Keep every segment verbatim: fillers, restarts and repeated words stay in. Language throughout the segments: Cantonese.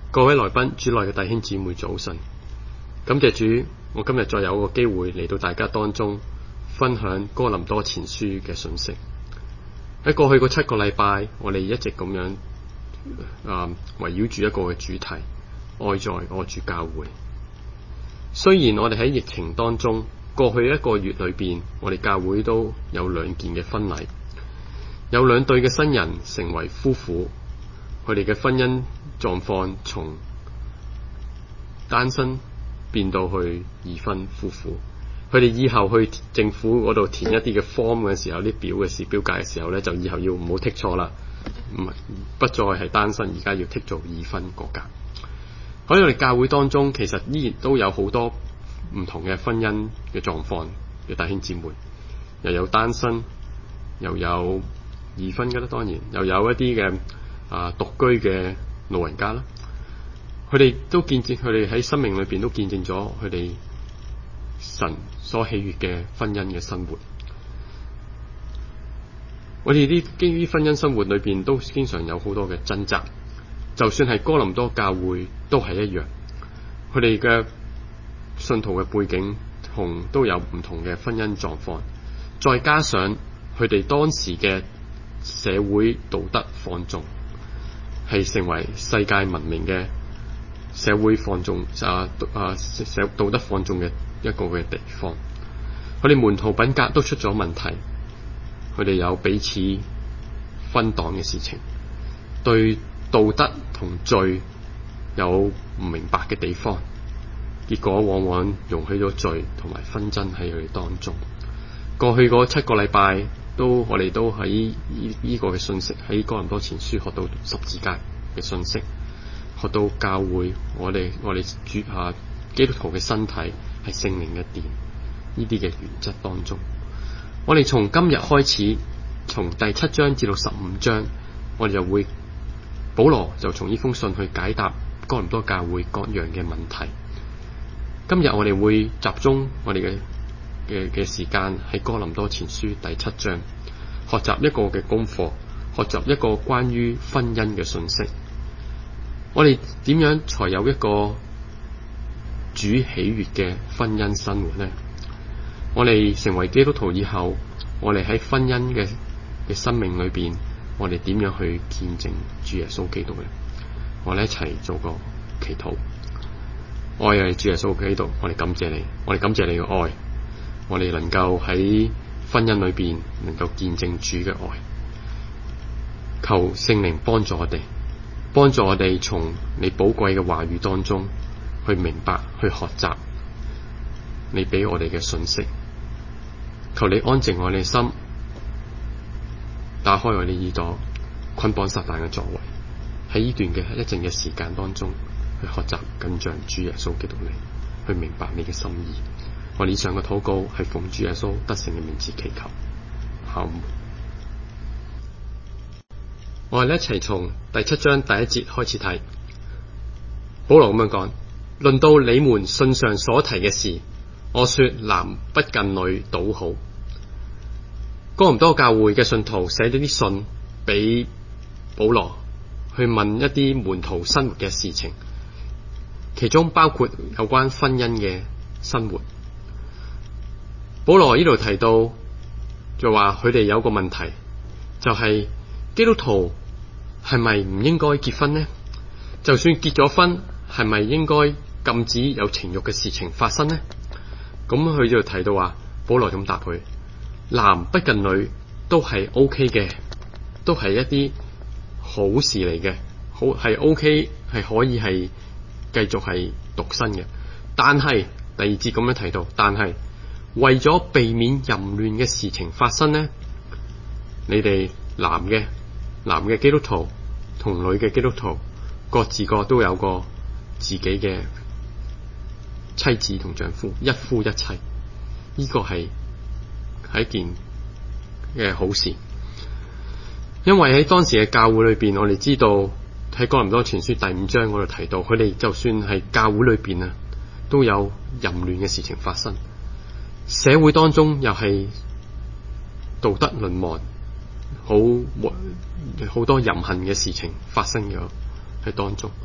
各位來賓，主內嘅弟兄姊妹早晨，感謝主，我今日再有個機會嚟到大家當中分享哥林多前書嘅信息。喺過去嗰七個禮拜，我哋一直咁樣啊圍繞住一個嘅主題，愛在愛住教會。雖然我哋喺疫情當中，過去一個月裏邊，我哋教會都有兩件嘅婚禮，有兩對嘅新人成為夫婦。佢哋嘅婚姻狀況從單身變到去已婚夫婦。佢哋以後去政府嗰度填一啲嘅 form 嘅時候，啲表嘅時表格嘅時候咧，就以後要唔好剔錯啦，唔不再係單身，而家要剔做已婚嗰格。喺我哋教會當中，其實依然都有好多唔同嘅婚姻嘅狀況嘅弟兄姊妹，又有單身，又有已婚嘅啦，當然又有一啲嘅啊獨居嘅老人家啦。佢哋都見證，佢哋喺生命裏邊都見證咗佢哋神所喜悅嘅婚姻嘅生活。我哋啲基於婚姻生活裏邊都經常有好多嘅掙扎，就算係哥林多教會都係一樣，佢哋嘅信徒嘅背景同都有唔同嘅婚姻狀況，再加上佢哋當時嘅社會道德放縱，係成為世界聞名嘅社會放縱啊啊社道德放縱嘅一個嘅地方。佢哋門徒品格都出咗問題，佢哋有彼此分黨嘅事情，對道德同罪有唔明白嘅地方，結果往往容許咗罪同埋紛爭喺佢哋當中。過去嗰七個禮拜都我哋都喺呢呢個嘅信息，喺哥林多前書學到十字架嘅信息，學到教會我哋我哋主下基督徒嘅身體係聖靈嘅殿，呢啲嘅原則當中，我哋從今日開始，從第七章至到十五章，我哋就會保羅就從呢封信去解答哥林多教會各樣嘅問題。今日我哋會集中我哋嘅嘅嘅時間喺哥林多前書第七章，學習一個嘅功課，學習一個關於婚姻嘅信息。我哋點樣才有一個主喜悅嘅婚姻生活呢？我哋成為基督徒以後，我哋喺婚姻嘅嘅生命裏邊，我哋點樣去見證主耶穌基督呢？我哋一齊做個祈禱。愛係主耶穌基督，我哋感謝你，我哋感謝你嘅愛，我哋能夠喺婚姻裏邊能夠見證主嘅愛。求聖靈幫助我哋，幫助我哋從你寶貴嘅話語當中去明白、去學習你俾我哋嘅信息。求你安靜我哋心，打開我哋耳朵，捆綁撒旦嘅作為。喺呢段嘅一陣嘅時間當中，去學習更像主耶穌基督你，去明白你嘅心意。我哋以上嘅禱告係奉主耶穌得勝嘅名字祈求。好，我哋一齊從第七章第一節開始睇。保羅咁樣講：論到你們信上所提嘅事，我說男不近女倒好。哥林多教會嘅信徒寫咗啲信俾保羅，去問一啲門徒生活嘅事情，其中包括有關婚姻嘅生活。保羅呢度提到就話佢哋有個問題，就係、是、基督徒係咪唔應該結婚呢？就算結咗婚，係咪應該禁止有情欲嘅事情發生呢？咁佢就提到話，保羅咁答佢：男不近女都係 O K 嘅，都係一啲好事嚟嘅，好係 O K， 係可以係繼續係獨身嘅。但係第二節咁樣提到，但係為咗避免淫亂嘅事情發生呢，你哋男嘅男嘅基督徒同女嘅基督徒各自各都有個自己嘅妻子同丈夫，一夫一妻，呢、這個係係一件嘅好事。因為喺當時嘅教會裏邊，我哋知道喺哥林多前書第五章嗰度提到，佢哋就算係教會裏邊啊，都有淫亂嘅事情發生，社會當中又係道德淪亡，好好多淫行嘅事情發生咗喺當中。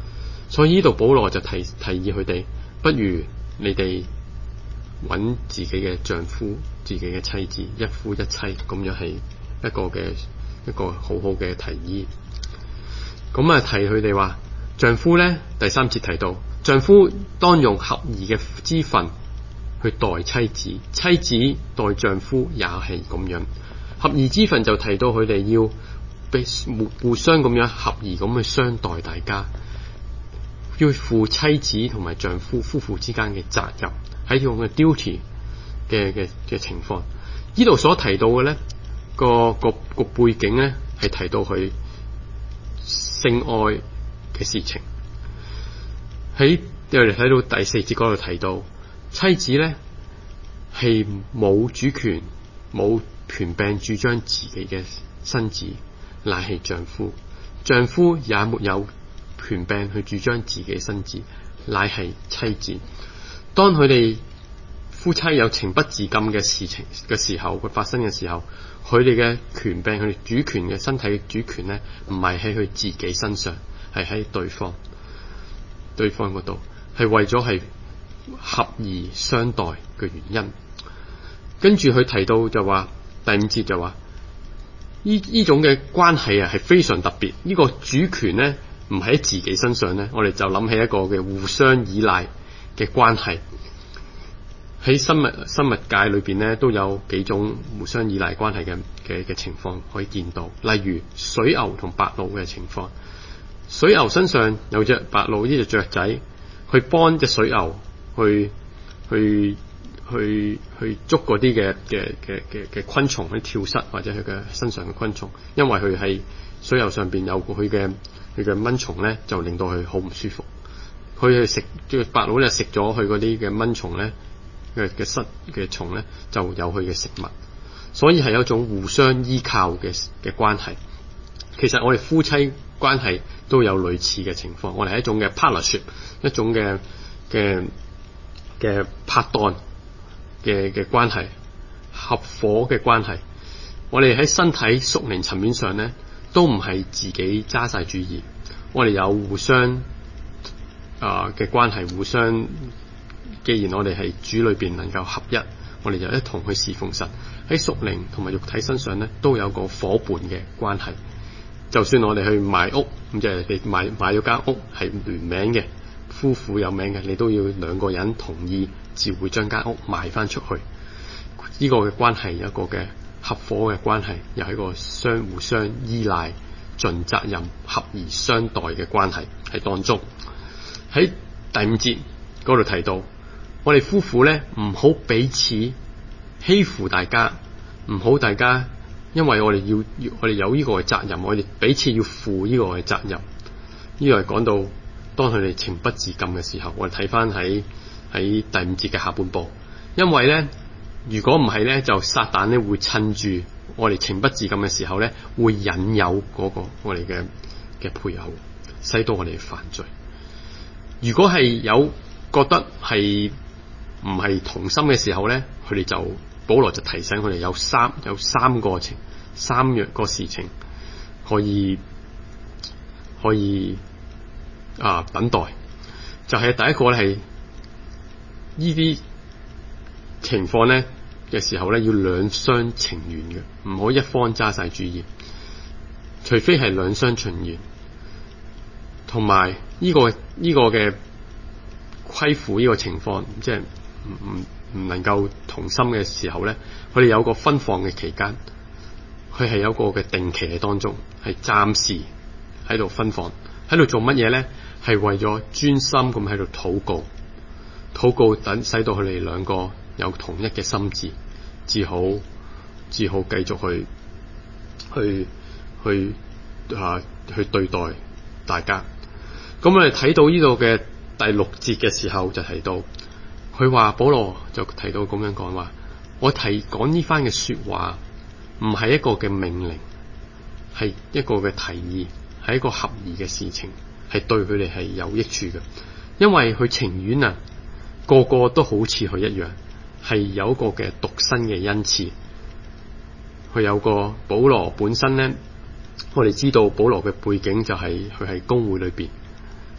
所以呢度保羅就提提議佢哋，不如你哋揾自己嘅丈夫、自己嘅妻子，一夫一妻，咁樣係一個嘅一個好好嘅提議。咁啊，提佢哋話，丈夫咧，第三節提到，丈夫當用合宜嘅之分去待妻子，妻子待丈夫也係咁樣。合宜之分就提到佢哋要俾互相咁樣合宜咁去相待大家，要負妻子同埋丈夫夫婦之間嘅責任，喺呢個嘅 duty 嘅嘅嘅情況。呢度所提到嘅咧，個個個背景咧係提到佢性愛嘅事情。喺我哋睇到第四節嗰度提到，妻子咧係冇主權、冇權柄主張自己嘅身子，乃係丈夫；丈夫也沒有權柄去主張自己身子，乃係妻子。當佢哋夫妻有情不自禁嘅事情嘅時候，佢發生嘅時候，佢哋嘅權柄、佢哋主權嘅身體嘅主權咧，唔係喺佢自己身上，係喺對方。對方嗰度係為咗係合宜相待嘅原因。跟住佢提到就話，第五節就話，呢呢種嘅關係啊係非常特別。呢、這個主權咧唔喺自己身上咧，我哋就諗起一個嘅互相依賴嘅關係。喺生物生物界裏邊咧，都有幾種互相依賴關係嘅嘅嘅情況可以見到，例如水牛同白鷺嘅情況。水牛身上有隻白鷺呢隻雀仔，去幫隻水牛去去去去捉嗰啲嘅嘅嘅嘅嘅昆蟲，去跳蚤或者佢嘅身上嘅昆蟲，因為佢喺水牛上邊有佢嘅佢嘅蚊蟲咧，就令到佢好唔舒服。佢去食即係白鷺咧，食咗佢嗰啲嘅蚊蟲咧嘅嘅虱嘅蟲咧，就有佢嘅食物，所以係一種互相依靠嘅嘅關係。其實我哋夫妻關係都有類似嘅情況，我哋係一種嘅 partnership， 一種嘅嘅嘅拍檔嘅嘅關係，合夥嘅關係。我哋喺身體屬靈層面上咧，都唔係自己揸晒主意，我哋有互相啊嘅、呃、關係，互相。既然我哋係主裏邊能夠合一，我哋就一同去侍奉神。喺屬靈同埋肉體身上咧，都有個伙伴嘅關係。就算我哋去買屋，咁即係你買買咗間屋係聯名嘅，夫婦有名嘅，你都要兩個人同意，至會將間屋賣翻出去。呢、這個嘅關係有一個嘅合夥嘅關係，又係一個相互相依賴、盡責任、合宜相待嘅關係喺當中。喺第五節嗰度提到，我哋夫婦咧唔好彼此欺負大家，唔好大家。因為我哋要，要我哋有呢個嘅責任，我哋彼此要負呢個嘅責任。呢個係講到當佢哋情不自禁嘅時候，我哋睇翻喺喺第五節嘅下半部。因為咧，如果唔係咧，就撒旦咧會趁住我哋情不自禁嘅時候咧，會引誘嗰個我哋嘅嘅配偶，使到我哋犯罪。如果係有覺得係唔係同心嘅時候咧，佢哋就。保羅就提醒佢哋有三有三個情三樣個事情可以可以啊等待，就係、是、第一個咧係呢啲情況咧嘅時候咧要兩廂情願嘅，唔好一方揸晒主意，除非係兩廂情願，同埋呢個呢、這個嘅虧負呢個情況，即係唔唔。唔能夠同心嘅時候咧，佢哋有個分放嘅期間，佢係有個嘅定期喺當中，係暫時喺度分放，喺度做乜嘢咧？係為咗專心咁喺度禱告，禱告等使到佢哋兩個有同一嘅心志，至好至好繼續去去去啊去對待大家。咁我哋睇到呢度嘅第六節嘅時候就提到。佢話保羅就提到咁樣講話，我提講呢番嘅說話唔係一個嘅命令，係一個嘅提議，係一個合宜嘅事情，係對佢哋係有益處嘅。因為佢情願啊，個個都好似佢一樣，係有一個嘅獨身嘅恩賜。佢有個保羅本身咧，我哋知道保羅嘅背景就係佢係公會裏邊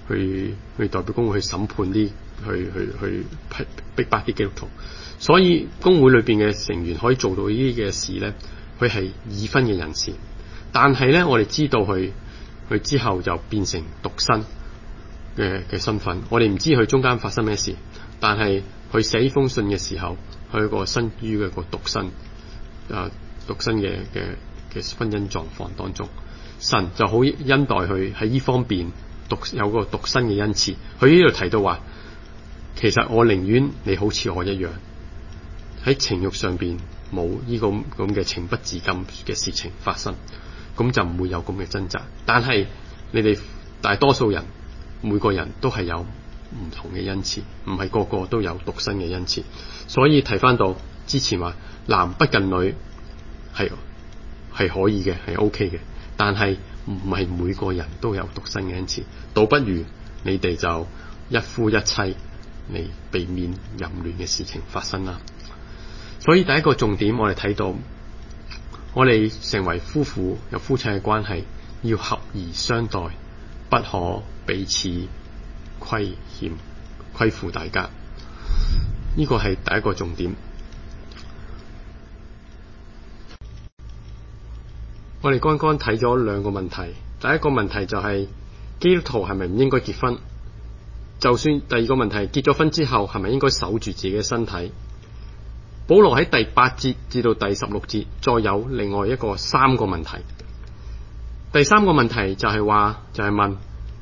去去代表公會去審判啲去去去逼逼迫啲基督徒。所以公會裏邊嘅成員可以做到呢啲嘅事咧，佢係已婚嘅人士。但係咧，我哋知道佢佢之後就變成獨身嘅嘅身份。我哋唔知佢中間發生咩事，但係佢寫呢封信嘅時候，佢個身於嘅個獨身啊獨身嘅嘅嘅婚姻狀況當中，神就好恩待佢喺呢方面獨有個獨身嘅恩賜。佢呢度提到話，其實我寧願你好似我一樣，喺情欲上邊冇呢個咁嘅情不自禁嘅事情發生，咁就唔會有咁嘅掙扎。但係你哋大多數人每個人都係有唔同嘅恩賜，唔係個個都有獨身嘅恩賜。所以提翻到之前話男不近女係係可以嘅，係 OK 嘅，但係唔係每個人都有獨身嘅恩賜。倒不如你哋就一夫一妻嚟避免淫亂嘅事情發生啦。所以第一個重點我哋睇到，我哋成為夫婦有夫妻嘅關係，要合宜相待，不可彼此虧欠虧負大家。呢個係第一個重點。我哋剛剛睇咗兩個問題，第一個問題就係基督徒係咪唔應該結婚？就算第二個問題，結咗婚之後係咪應該守住自己嘅身體？保羅喺第八節至到第十六節再有另外一個三個問題。第三個問題就係話就係、是、問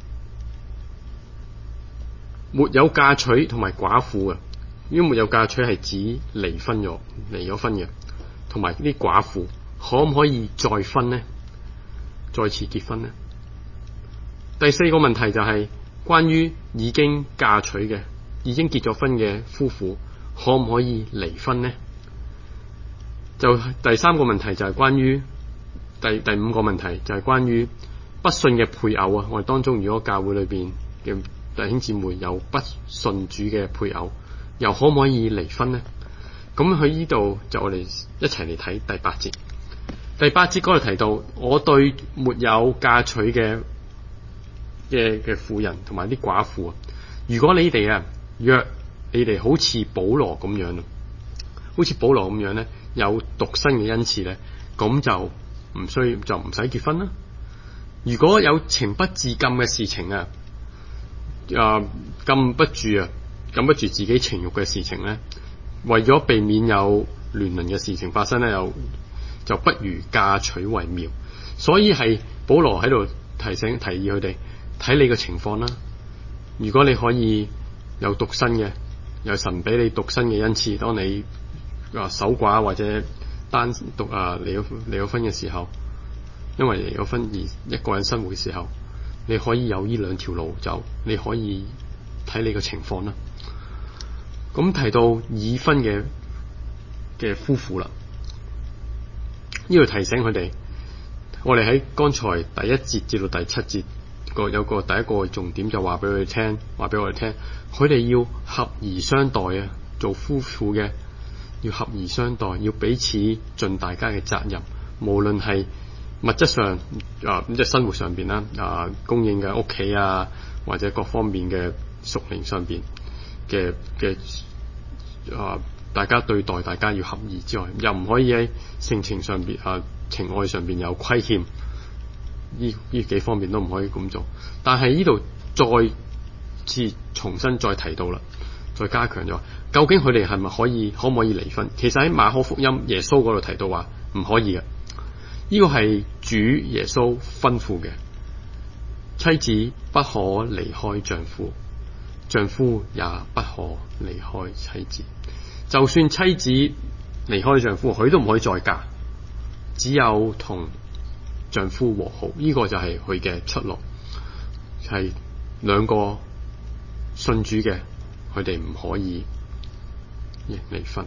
沒有嫁娶同埋寡婦嘅，因為沒有嫁娶係指離婚咗離咗婚嘅，同埋啲寡婦可唔可以再婚呢？再次結婚呢？第四個問題就係、是、關於已經嫁娶嘅已經結咗婚嘅夫婦可唔可以離婚呢？就第三個問題就係關於第第五個問題就係關於不信嘅配偶啊！我哋當中如果教會裏邊嘅弟兄姊妹有不信主嘅配偶，又可唔可以離婚呢？咁喺呢度就我哋一齊嚟睇第八節。第八節嗰度提到，我對沒有嫁娶嘅嘅嘅婦人同埋啲寡婦啊，如果你哋啊若你哋好似保羅咁樣，好似保羅咁樣咧，有獨身嘅恩賜咧，咁就唔需要就唔使結婚啦。如果有情不自禁嘅事情啊，啊禁不住啊，禁不住自己情慾嘅事情咧，為咗避免有亂倫嘅事情發生咧，又就不如嫁娶為妙。所以係保羅喺度提醒提議佢哋睇你嘅情況啦。如果你可以有獨身嘅，有神俾你獨身嘅恩賜，當你啊守寡或者單獨啊離咗離咗婚嘅時候，因為離咗婚而一個人生活嘅時候，你可以有呢兩條路走，你可以睇你嘅情況啦。咁提到已婚嘅嘅夫婦啦，呢度提醒佢哋，我哋喺剛才第一節至到第七節個有個第一個重點就話俾佢哋聽，話俾我哋聽，佢哋要合宜相待啊！做夫婦嘅要合宜相待，要彼此盡大家嘅責任，無論係物質上啊，即係生活上邊啦啊，供應嘅屋企啊，或者各方面嘅屬靈上邊嘅嘅啊，大家對待大家要合宜之外，又唔可以喺性情上邊啊，情愛上邊有虧欠，呢呢幾方面都唔可以咁做。但係呢度再次重新再提到啦，再加強咗，究竟佢哋係咪可以可唔可以離婚？其實喺馬可福音耶穌嗰度提到話唔可以嘅，呢個係主耶穌吩咐嘅，妻子不可離開丈夫，丈夫也不可離開妻子。就算妻子離開丈夫，佢都唔可以再嫁，只有同丈夫和好，呢、這個就係佢嘅出路。係兩個信主嘅，佢哋唔可以離婚。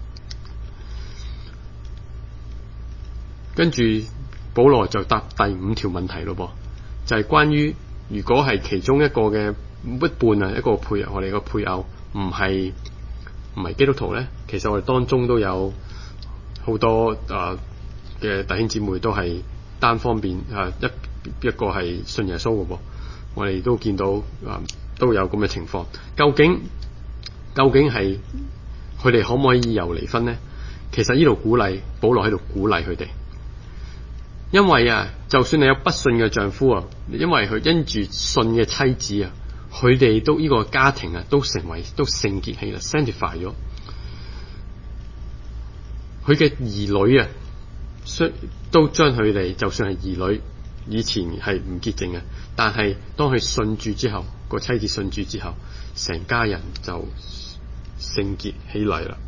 跟住保羅就答第五條問題咯噃，就係、是、關於如果係其中一個嘅一半啊，一個配偶，我哋個配偶唔係唔係基督徒咧，其實我哋當中都有好多啊嘅弟兄姊妹都係單方面啊，一一個係信耶穌嘅噃， 我哋都見到啊、嗯、都有咁嘅情況。究竟究竟係佢哋可唔可以由離婚呢？其實呢度鼓勵保羅喺度鼓勵佢哋，因為啊，就算你有不信嘅丈夫啊，因為佢因住信嘅妻子啊，佢哋都呢、這個家庭啊都成為都聖潔起啦 ，sanctify 咗。佢嘅兒女啊，都將佢哋就算係兒女，以前係唔潔淨嘅，但係當佢信主之後，個妻子信主之後，成家人就聖潔起嚟啦。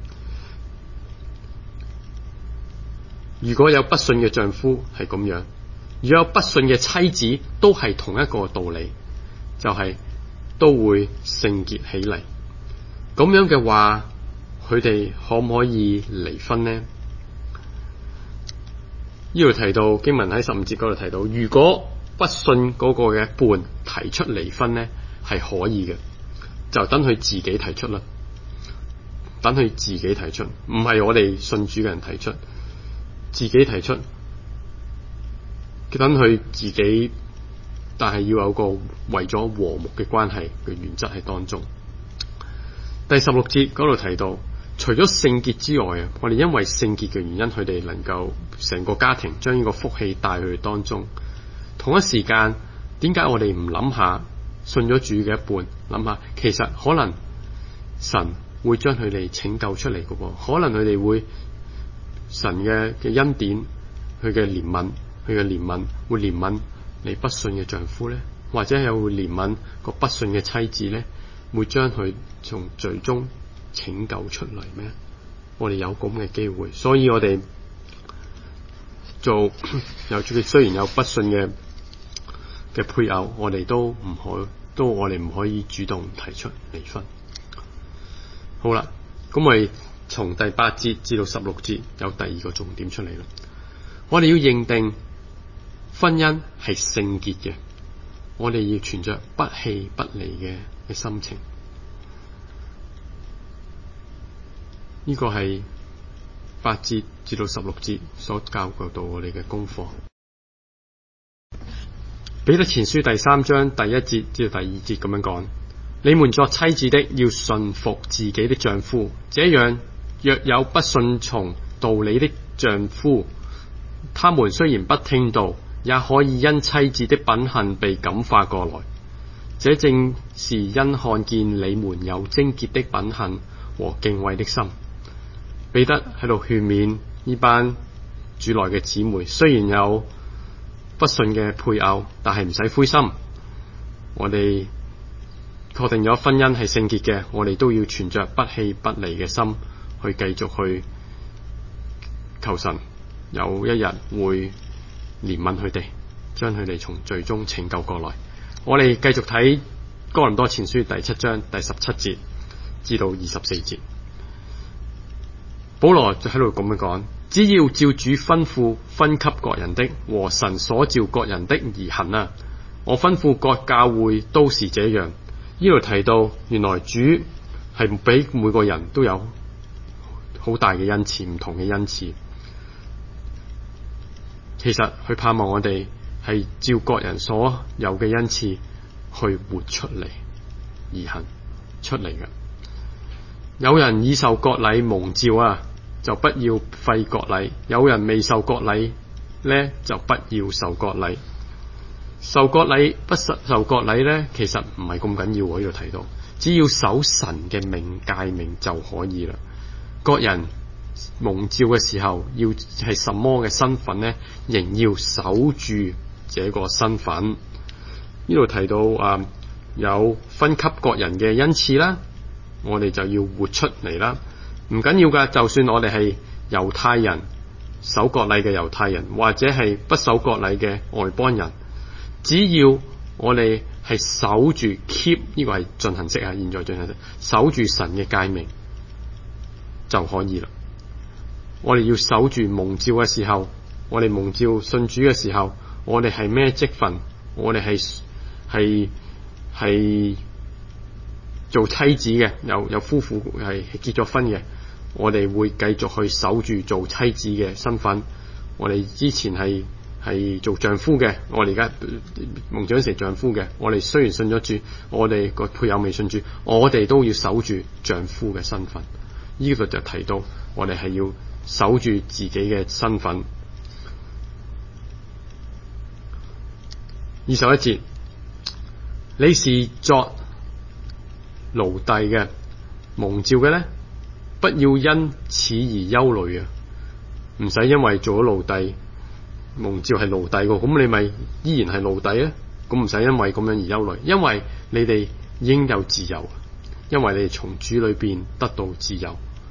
如果有不信嘅丈夫係咁樣，如果有不信嘅妻子，都係同一個道理，就係、是、都會聖潔起嚟。咁樣嘅話，佢哋可唔可以離婚呢？呢度提到經文喺十五節嗰度提到，如果不信嗰個嘅伴提出離婚呢，係可以嘅，就等佢自己提出啦。等佢自己提出，唔係我哋信主嘅人提出，自己提出。等佢自己，但係要有個為咗和睦嘅關係嘅原則喺當中。第十六節嗰度提到，除咗聖潔之外啊，我哋因為聖潔嘅原因，佢哋能夠成個家庭將呢個福氣帶去當中。同一時間，點解我哋唔諗下信咗主嘅一半，諗下其實可能神會將佢哋拯救出嚟嘅噃，可能佢哋會神嘅嘅恩典，佢嘅憐憫，佢嘅憐憫會憐憫你不信嘅丈夫咧，或者係會憐憫個不信嘅妻子咧，會將佢從罪中拯救出嚟咩？我哋有咁嘅機會，所以我哋做有雖然有不信嘅嘅配偶，我哋都唔可都我哋唔可以主動提出離婚。好啦，咁我哋從第八節至到十六節有第二個重點出嚟啦。我哋要認定婚姻係聖潔嘅，我哋要存着不棄不離嘅嘅心情。呢、這個係八節至到十六節所教導到我哋嘅功課。彼得前書第三章第一節至到第二節咁樣講：你們作妻子的要順服自己的丈夫，這樣若有不順從道理的丈夫，他們雖然不聽道，也可以因妻子的品行被感化過來。這正是因看見你們有貞潔的品行和敬畏的心。彼得喺度勸勉呢班主內嘅姊妹，雖然有不信嘅配偶，但係唔使灰心。我哋確定咗婚姻係聖潔嘅，我哋都要存着不棄不離嘅心去繼續去求神有一日會憐憫佢哋，將佢哋從罪中拯救過來。我哋繼續睇哥林多前書第七章第十七節至到二十四節。保羅就喺度咁樣講：只要照主吩咐分給各人的和神所召各人的而行啊！我吩咐各教會都是這樣。呢度提到原來主係俾每個人都有好大嘅恩賜，唔同嘅恩賜。其實佢盼望我哋係照各人所有嘅恩賜去活出嚟而行出嚟嘅。有人已受割禮蒙召啊，就不要廢割禮；有人未受割禮咧，就不要受割禮。受割禮不受受割禮咧，其實唔係咁緊要。我呢度提到，只要守神嘅命誡命就可以啦。各人蒙召嘅時候，要係什麼嘅身份呢？仍要守住這個身份。呢度提到啊，有分給各人嘅恩賜啦。我哋就要活出嚟啦，唔緊要噶。就算我哋係猶太人，守割禮嘅猶太人，或者係不守割禮嘅外邦人，只要我哋係守住 keep 呢個係進行式啊，現在進行式，守住神嘅誡命就可以啦。我哋要守住蒙召嘅時候，我哋蒙召信主嘅時候，我哋係咩職分？我哋係係係。做妻子嘅，有有夫婦係結咗婚嘅，我哋會繼續去守住做妻子嘅身份。我哋之前係係做丈夫嘅，我哋而家蒙長成丈夫嘅，我哋雖然信咗主，我哋個配偶未信主，我哋都要守住丈夫嘅身份。呢度就提到我哋係要守住自己嘅身份。二十一節，你是作奴隸嘅，蒙召嘅呢，不要因此而憂慮啊！唔使因為做咗奴隸，蒙召係奴隸嘅，咁你咪依然係奴隸咧？咁唔使因為咁樣而憂慮，因為你哋應有自由，因為你哋從主裏邊得到自由。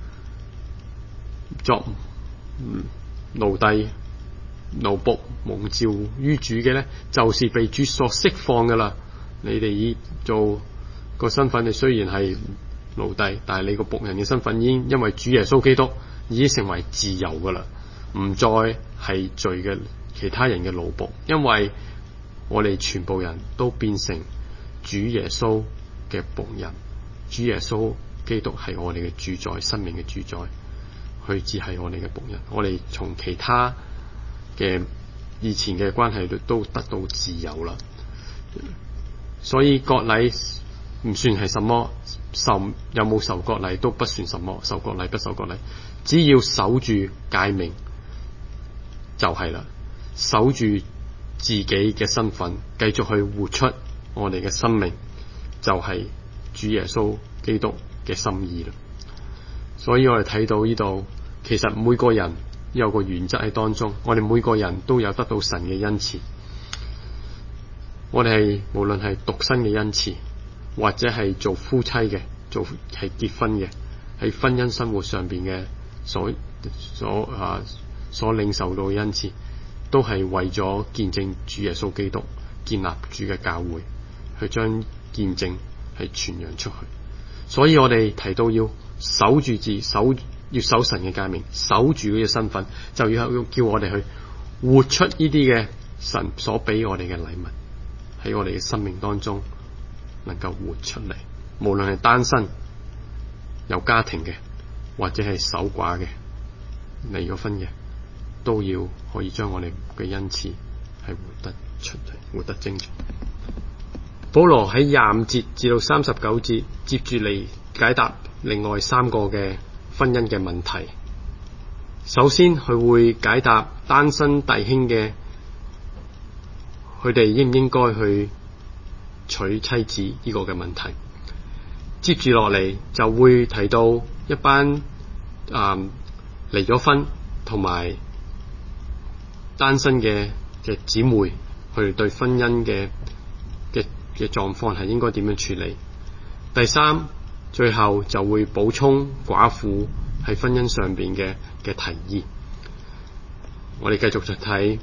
作奴隸、奴僕、蒙召於主嘅呢，就是被主所釋放噶啦。你哋以做個身份，你雖然係奴隸，但係你個僕人嘅身份已經因為主耶穌基督已經成為自由噶啦，唔再係罪嘅其他人嘅奴僕，因為我哋全部人都變成主耶穌嘅僕人。主耶穌基督係我哋嘅主宰，生命嘅主宰，佢只係我哋嘅僕人。我哋從其他嘅以前嘅關係都得到自由啦。所以割禮唔算係什麼，受有冇受割禮都不算什麼，受割禮不受割禮，只要守住誡命就係啦，守住自己嘅身份，繼續去活出我哋嘅生命，就係、是、主耶穌基督嘅心意啦。所以我哋睇到呢度，其實每個人有個原則喺當中，我哋每個人都有得到神嘅恩賜。我哋係無論係獨身嘅恩賜，或者係做夫妻嘅，做係結婚嘅，喺婚姻生活上邊嘅所所啊所領受到嘅恩賜，都係為咗見證主耶穌基督，建立主嘅教會，去將見證係傳揚出去。所以我哋提到要守住自守，要守神嘅誡命，守住佢嘅身份，就要叫我哋去活出呢啲嘅神所俾我哋嘅禮物，喺我哋嘅生命當中能夠活出嚟。無論係單身、有家庭嘅，或者係守寡嘅、離咗婚嘅，都要可以將我哋嘅恩賜係活得出嚟，活得精彩。保羅喺廿五節至到三十九節接住嚟解答另外三個嘅婚姻嘅問題。首先佢會解答單身弟兄嘅，佢哋應唔應該去娶妻子呢個嘅問題。接住落嚟就會提到一班啊離咗婚同埋單身嘅嘅姊妹，佢哋對婚姻嘅嘅嘅狀況係應該點樣處理。第三，最後就會補充寡婦喺婚姻上邊嘅嘅提議。我哋繼續就睇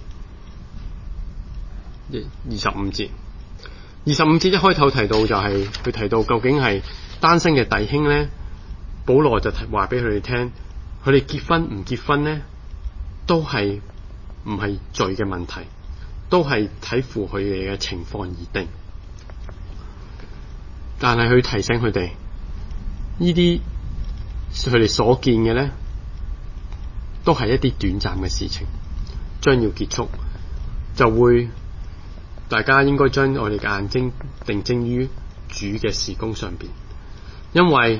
二十五節。二十五節一開頭提到就係、是、佢提到究竟係單身嘅弟兄咧，保羅就話俾佢哋聽，佢哋結婚唔結婚咧，都係唔係罪嘅問題，都係睇乎佢哋嘅情況而定。但係佢提醒佢哋，呢啲佢哋所見嘅咧，都係一啲短暫嘅事情，將要結束，就會大家應該將我哋嘅眼睛定睛於主嘅事工上邊，因為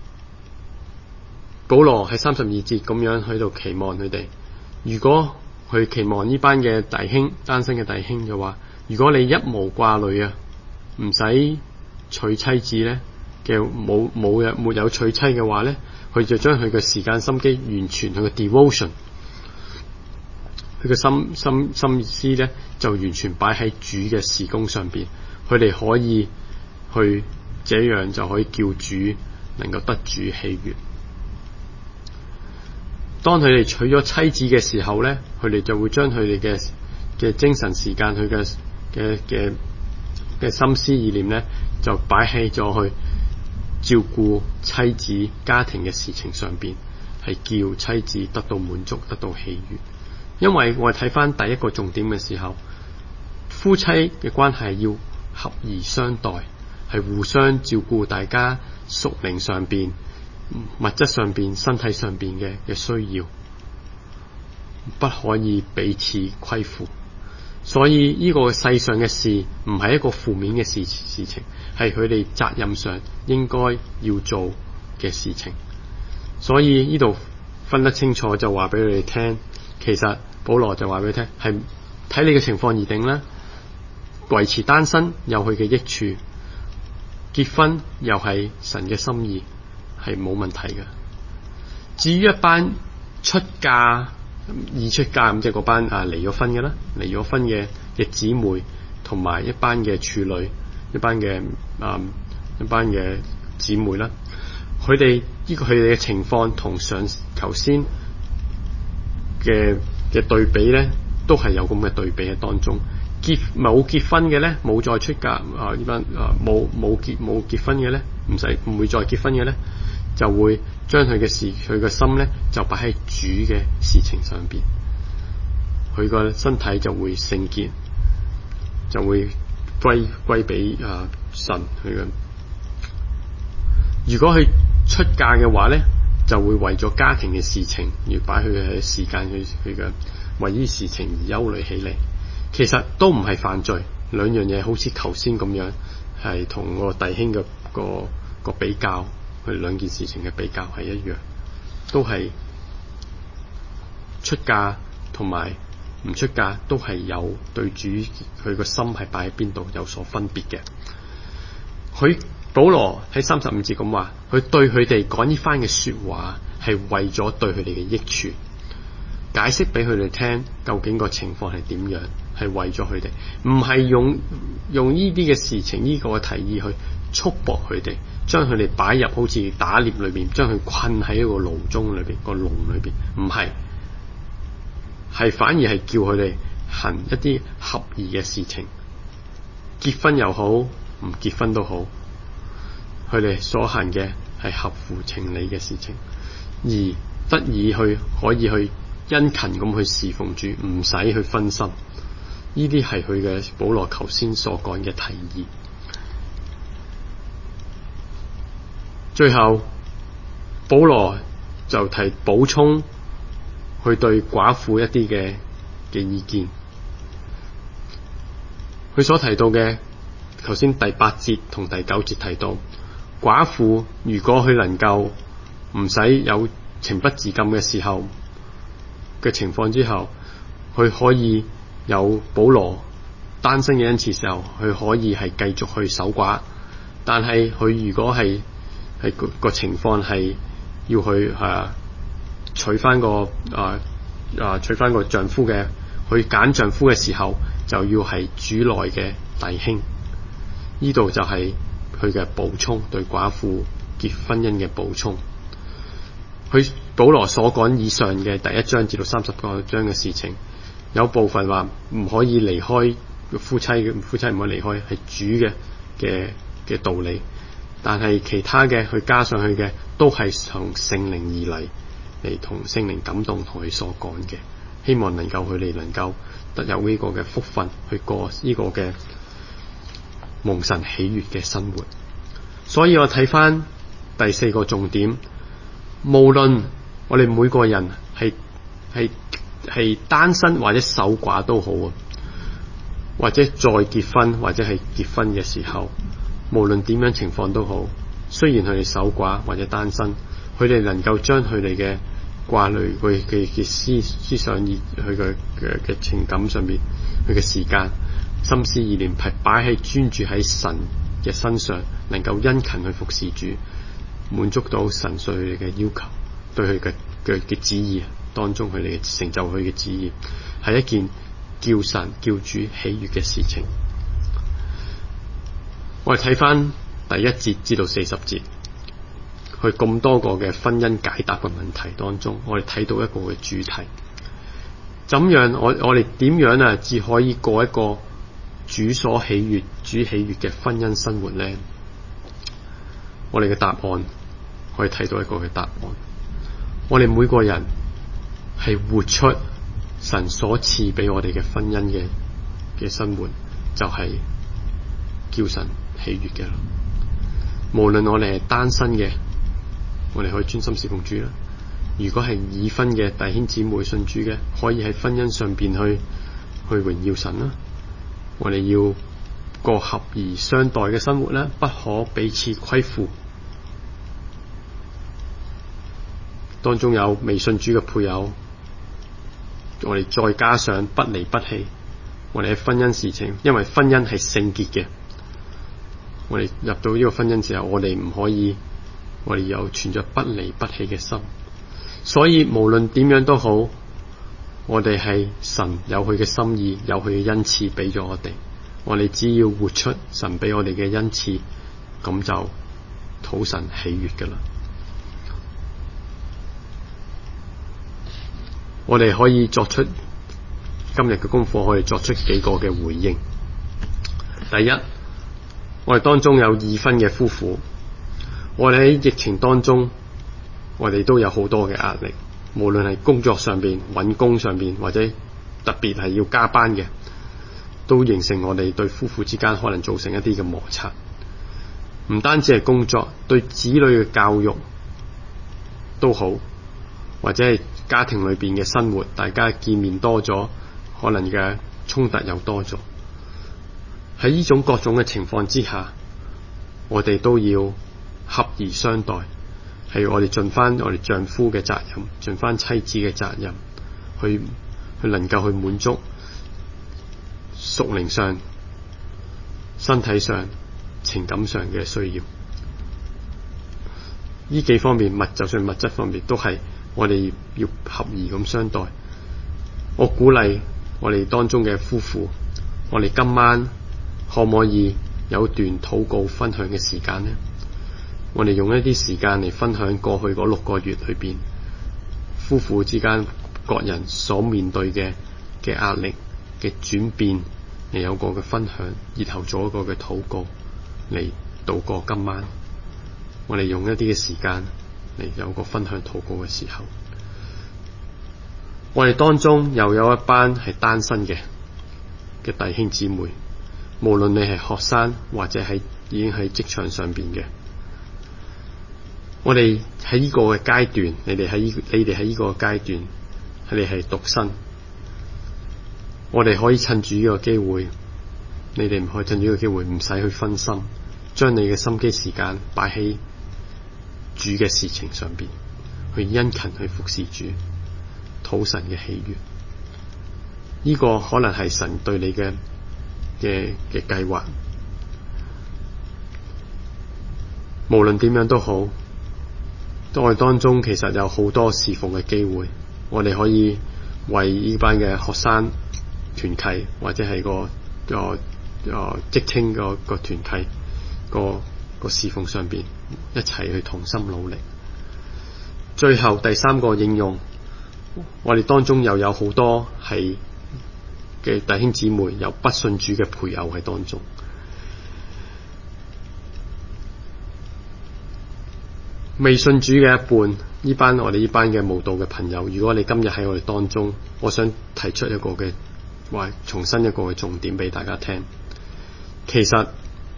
保羅喺三十二節咁樣喺度期望佢哋，如果佢期望呢班嘅弟兄，單身嘅弟兄嘅話，如果你一無掛慮啊，唔使娶妻子咧嘅，冇冇嘅沒有娶妻嘅話咧，佢就將佢嘅時間心機完全佢嘅 devotion， 佢嘅心心心思咧就完全擺喺主嘅事工上邊，佢哋可以去這樣就可以叫主能夠得主喜悅。當佢哋娶咗妻子嘅時候咧，佢哋就會將佢哋嘅嘅精神時間，佢嘅嘅嘅嘅心思意念咧，就擺喺咗去照顧妻子家庭嘅事情上邊，係叫妻子得到滿足，得到喜悅。因為我哋睇翻第一個重點嘅時候，夫妻嘅關係要合而相待，係互相照顧大家屬靈上邊、物質上邊、身體上邊嘅嘅需要，不可以彼此虧負。 所以呢個世上嘅事唔係一個負面嘅事事情，係佢哋責任上應該要做嘅事情。所以呢度分得清楚，就話俾佢哋聽，其實保羅就話俾佢聽，係睇你嘅情況而定啦。維持單身有佢嘅益處，結婚又係神嘅心意，係冇問題嘅。至於一班出嫁已出嫁咁，即係嗰班啊離咗婚嘅啦，離咗婚嘅嘅姊妹，同埋一班嘅處女，一班嘅啊一班嘅姊妹啦，佢哋呢個佢哋嘅情況同上頭先嘅嘅對比咧，都係有咁嘅對比喺當中。結冇結婚嘅咧，冇再出嫁啊呢班啊冇冇結冇結婚嘅咧，唔使唔會再結婚嘅咧，就會將佢嘅事佢嘅心咧就擺喺主嘅事情上邊，佢個身體就會聖潔，就會歸歸俾啊神佢嘅。如果佢出嫁嘅話咧，就會為咗家庭嘅事情而擺佢嘅時間去佢嘅為呢事情而憂慮起嚟。其實都唔係犯罪，兩樣嘢好似頭先咁樣，係同個弟兄嘅個個比較，佢兩件事情嘅比較係一樣，都係出嫁同埋唔出嫁都係有對主佢個心係擺喺邊度有所分別嘅。佢保羅喺三十五節咁話，佢對佢哋講呢番嘅說話係為咗對佢哋嘅益處，解釋俾佢哋聽究竟個情況係點樣，係為咗佢哋，唔係用用呢啲嘅事情呢、這個提議去束縛佢哋，將佢哋擺入好似打獵裏邊，將佢困喺一個爐中裏邊個籠裏邊，唔係，係反而係叫佢哋行一啲合宜嘅事情，結婚又好，唔結婚都好，佢哋所行嘅係合乎情理嘅事情，而得以去可以去殷勤咁去侍奉主，唔使去分心。呢啲係佢嘅保羅頭先所講嘅提議。最後保羅就提補充佢對寡婦一啲嘅嘅意見。佢所提到嘅頭先第八節同第九節提到，寡婦如果佢能夠唔使有情不自禁嘅時候嘅情況之後，佢可以有保羅單身嘅恩賜時候，佢可以係繼續去守寡。但係佢如果係係個個情況係要去啊娶翻個啊啊娶翻個丈夫嘅，去揀丈夫嘅時候就要係主內嘅弟兄。呢度就係佢嘅補充，對寡婦結婚姻嘅補充。佢保羅所講以上嘅第一章至到三十個章嘅事情，有部分話唔可以離開夫妻嘅，夫妻唔可以離開係主嘅嘅嘅道理。但係其他嘅佢加上去嘅都係從聖靈而嚟，嚟同聖靈感動同佢所講嘅，希望能夠佢哋能夠得有呢個嘅福分去過呢個嘅蒙神喜悅嘅生活。所以我睇翻第四個重點，無論我哋每個人係係係單身或者守寡都好啊，或者再結婚或者係結婚嘅時候，無論點樣情況都好，雖然佢哋守寡或者單身，佢哋能夠將佢哋嘅掛慮佢嘅嘅思思想意佢嘅嘅嘅情感上面，佢嘅時間心思意念係擺喺專注喺神嘅身上，能夠殷勤去服侍主，滿足到神對佢哋嘅要求，對佢嘅嘅嘅旨意當中，佢哋成就佢嘅旨意，係一件叫神叫主喜悅嘅事情。我哋睇翻第一節至到四十節，去咁多個嘅婚姻解答嘅問題當中，我哋睇到一個嘅主題，怎樣我我哋點樣啊，至可以過一個主所喜悅、主喜悅嘅婚姻生活呢？我哋嘅答案可以睇到一個嘅答案，我哋每個人係活出神所賜俾我哋嘅婚姻嘅嘅生活，就係、是、叫神喜悅嘅。無論我哋係單身嘅，我哋可以專心侍奉主啦；如果係已婚嘅弟兄姊妹信主嘅，可以喺婚姻上邊去去榮耀神啦。我哋要過合宜相待嘅生活啦，不可彼此虧負。當中有未信主嘅配偶，我哋再加上不離不棄。我哋喺婚姻事情，因為婚姻係聖潔嘅，我哋入到呢個婚姻時候，我哋唔可以，我哋有存着不離不棄嘅心。所以無論點樣都好，我哋係神有佢嘅心意，有佢嘅恩賜俾咗我哋。我哋只要活出神俾我哋嘅恩賜，咁就討神喜悅噶啦。我哋可以作出今日嘅功課，可以作出幾個嘅回應。第一，我哋當中有已婚嘅夫婦，我哋喺疫情當中，我哋都有好多嘅壓力，無論係工作上邊、揾工上邊，或者特別係要加班嘅，都形成我哋對夫婦之間可能造成一啲嘅摩擦。唔單止係工作，對子女嘅教育都好，或者係家庭裏邊嘅生活，大家見面多咗，可能嘅衝突又多咗。喺呢種各種嘅情況之下，我哋都要合宜相待，係我哋盡翻我哋丈夫嘅責任，盡翻妻子嘅責任，去去能夠去滿足屬靈上、身體上、情感上嘅需要。呢幾方面，物就算物質方面都係我哋要合宜咁相待。我鼓勵我哋當中嘅夫婦，我哋今晚可唔可以有段禱告分享嘅時間呢？我哋用一啲時間嚟分享過去嗰六個月裏邊夫婦之間各人所面對嘅嘅壓力嘅轉變，嚟有個嘅分享，然後做一個嘅禱告嚟度過今晚。我哋用一啲嘅時間嚟有個分享禱告嘅時候，我哋當中又有一班係單身嘅嘅弟兄姊妹，無論你係學生或者係已經喺職場上邊嘅，我哋喺呢個嘅階段，你哋喺呢你哋喺呢個階段，你哋係獨身，我哋可以趁住呢個機會，你哋唔可以趁住呢個機會，唔使去分心，將你嘅心機時間擺喺主嘅事情上邊，去殷勤去服侍主，討神嘅喜悅。呢個可能係神對你嘅嘅嘅計劃。無論點樣都好，我哋當中其實有好多侍奉嘅機會，我哋可以為呢班嘅學生團契，或者係個個個職青個個團契個個侍奉上邊一齊去同心努力。最後第三個應用，我哋當中又有好多係嘅弟兄姊妹，有不信主嘅配偶喺當中。未信主嘅一半，呢班我哋呢班嘅慕道嘅朋友，如果你今日喺我哋當中，我想提出一個嘅話，重新一個嘅重點俾大家聽。其實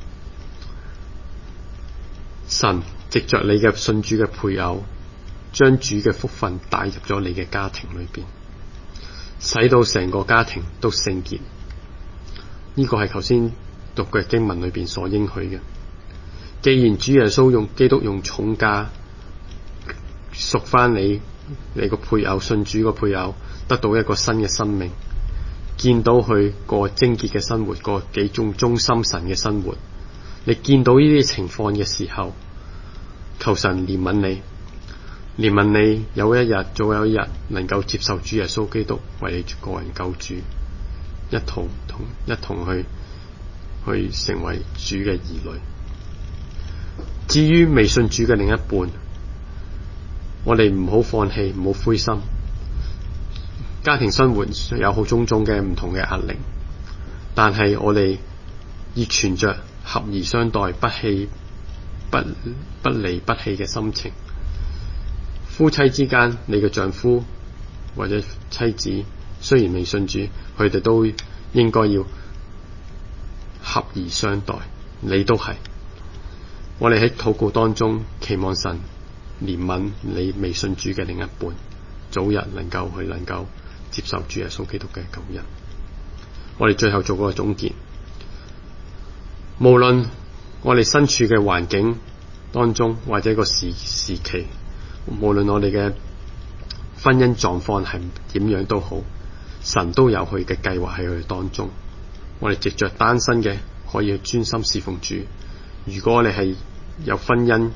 神藉着你嘅信主嘅配偶，將主嘅福分帶入咗你嘅家庭裏邊，使到成個家庭都聖潔。呢、這個係頭先讀嘅經文裏邊所應許嘅。既然主耶穌用基督用重價贖翻你，你個配偶信主個配偶得到一個新嘅生命，見到佢過貞潔嘅生活，過幾種忠心神嘅生活，你見到呢啲情況嘅時候，求神憐憫你，憐憫你有一日早有一日能夠接受主耶穌基督為你個人救主，一同同一同去去成為主嘅兒女。至於未信主嘅另一半，我哋唔好放棄，唔好灰心。家庭生活有好種種嘅唔同嘅壓力，但係我哋要存着合宜相待、不棄不不離不棄嘅心情。夫妻之間，你嘅丈夫或者妻子雖然未信主，佢哋都應該要合宜相待，你都係。我哋喺禱告當中期望神憐憫你未信主嘅另一半，早日能夠去能夠接受主耶穌基督嘅救恩。 我哋最後做個總結，無論我哋身處嘅環境當中或者個時時期，無論我哋嘅婚姻狀況係點樣都好，神都有佢嘅計劃喺佢哋當中。我哋藉着單身嘅可以去專心侍奉主，如果我哋係有婚姻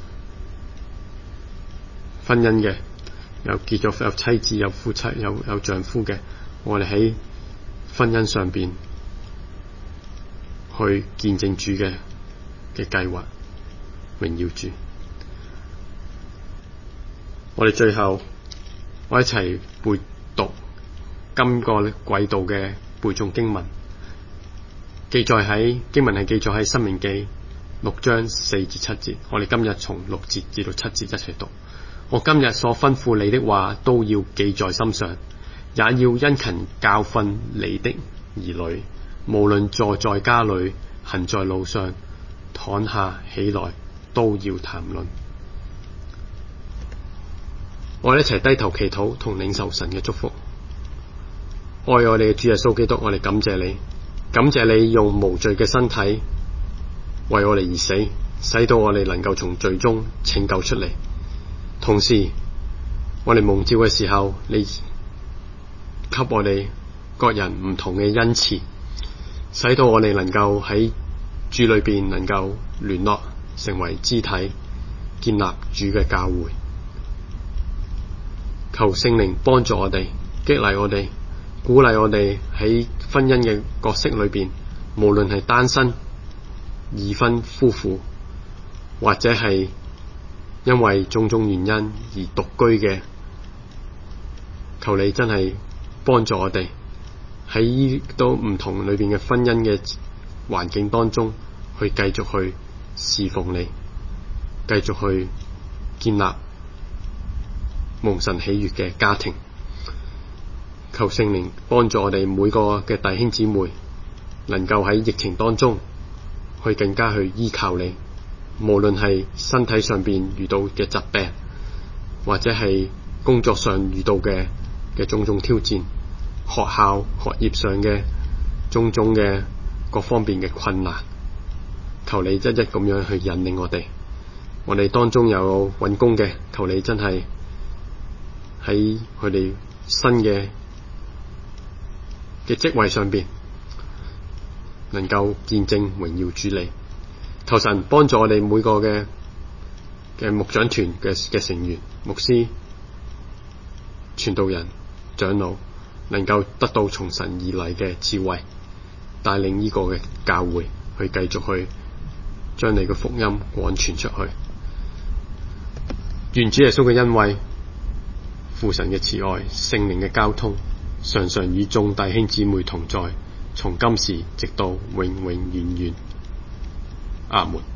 婚姻嘅，有結咗有妻子有夫妻有有丈夫嘅，我哋喺婚姻上邊去見證主嘅嘅計劃，榮耀主。我哋最後我一齊背讀今個季度嘅背誦經文，記載喺經文係記載喺申命記六章四至七節。我哋今日從六節至到七節一齊讀。我今日所吩咐你的話都要記在心上，也要殷勤教訓你的兒女，無論坐在家裏，行在路上，躺下起來，都要談論。我哋一齊低頭祈禱，同領受神嘅祝福。愛我哋嘅主耶穌基督，我哋感謝你，感謝你用無罪嘅身體為我哋而死，使到我哋能夠從罪中拯救出嚟。同時我哋蒙召嘅時候，你給我哋各人唔同嘅恩賜，使到我哋能夠喺主裏邊能夠聯絡成為肢體，建立主嘅教會。求聖靈幫助我哋，激勵我哋，鼓勵我哋喺婚姻嘅角色裏邊，無論係單身、已婚夫婦，或者係因為種種原因而獨居嘅，求你真係幫助我哋喺呢都唔同裏邊嘅婚姻嘅環境當中，去繼續去侍奉你，繼續去建立蒙神喜悅嘅家庭。求聖靈幫助我哋每個嘅弟兄姊妹，能夠喺疫情當中去更加去依靠你，無論係身體上邊遇到嘅疾病，或者係工作上遇到嘅嘅種種挑戰，學校學業上嘅種種嘅各方面嘅困難，求你一一咁樣去引領我哋。我哋當中有揾工嘅，求你真係喺佢哋新嘅嘅職位上邊，能夠見證榮耀主你。求神幫助我哋每個嘅嘅牧長團嘅嘅成員、牧師、傳道人、長老，能夠得到從神而嚟嘅智慧，帶領呢個嘅教會去繼續去將你嘅福音廣傳出去。願主耶穌嘅恩惠、父神嘅慈愛、聖靈嘅交通，常常與眾弟兄姊妹同在，從今時直到永永遠遠。阿門。